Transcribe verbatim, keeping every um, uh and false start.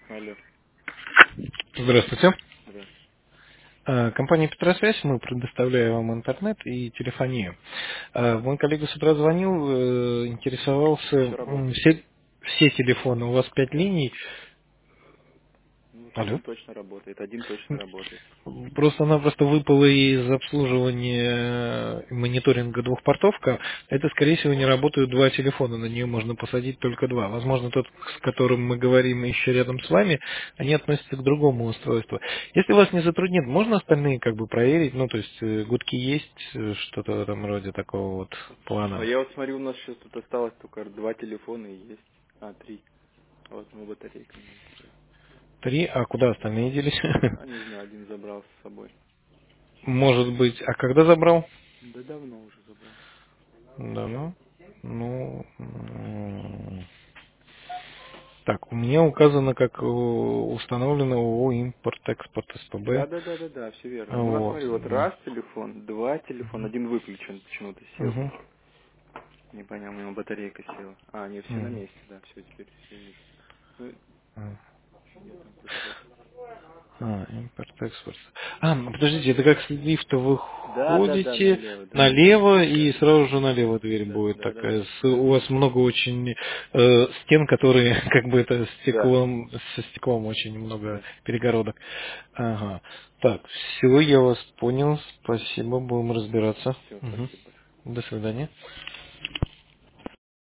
Алло, Здравствуйте. здравствуйте. А, Компания Петросвязь, мы предоставляем вам интернет и телефонию. А, Мой коллега с утра звонил, э, интересовался, Все м, работает. все, все телефоны, у вас пять линий. Ну, Алло. один точно работает, один точно работает. Просто-напросто выпала из обслуживания э, мониторинга двухпортовка. Это, скорее всего, не работают два телефона, на нее можно посадить только два. Возможно, тот, с которым мы говорим еще рядом с вами, они относятся к другому устройству. Если вас не затруднит, можно остальные как бы проверить? Ну, то есть э, гудки есть, э, что-то в этом роде такого вот А плана. я вот смотрю, у нас сейчас тут осталось только два телефона и есть. А, три. А вот ну батарейка не стоит. Три, а куда остальные делись? А не знаю, один забрал с собой. Может быть, а когда забрал? Да давно уже забрал. Да, ну, ну, м, так, у меня указано, как э, установлено ООО «Импорт-экспорт Да, СПБ». да, да, да, да, все верно. Ну, а Вот. смотри, вот раз телефон, два телефона, один выключен, почему-то сел. Угу. Не понял, у него батарейка села. А, не, все на Угу. месте, да, все, теперь все вижу. Ну, где там подсвет? А, импорт-экспорт. А, ну, подождите, это как с лифта Да, да, да, выходите налево, да. налево, Да, и сразу же налево дверь да, будет да, да, такая. да. С- у вас много очень э, стен, которые как бы это Да, стеклом, со стеклом очень много да. перегородок. Ага. Так, все, я вас понял. Спасибо, будем разбираться. Все, Мгм. спасибо большое. До свидания.